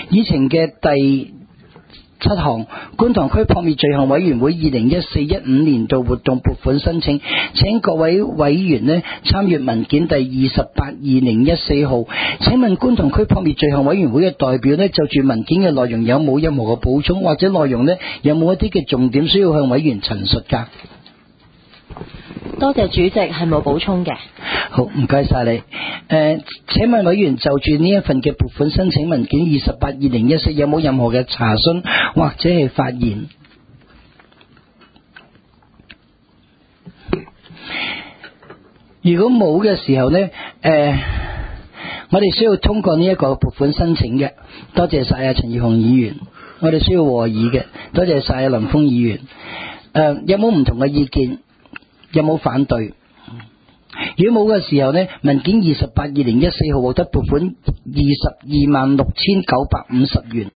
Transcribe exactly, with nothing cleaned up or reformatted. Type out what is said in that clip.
議程嘅第七項，觀塘區撲滅罪行委員會二零一四一五年度活動撥款申請，請各位委員呢參閱文件第二十八二零一四號。請問觀塘區撲滅罪行委員會嘅代表呢，就住文件嘅內容有冇任何嘅補充，或者內容呢有冇一啲嘅重點需要向委員陳述㗎？ 多謝主席，係冇補充嘅。 好，唔該晒你。誒、呃，請問委員就住呢一份嘅撥款申請文件二十八二零一四有冇任何嘅查詢或者係發言？如果冇嘅時候呢，誒、呃，我哋需要通過呢一個撥款申請嘅。多謝晒啊，陳耀雄議員。我哋需要和議嘅。多謝晒啊，林峰議員。誒、呃，有冇唔同嘅意見？有冇反對？如果冇嘅時候呢，文件二十八二零一四號獲得撥款二十二萬六千九百五十元。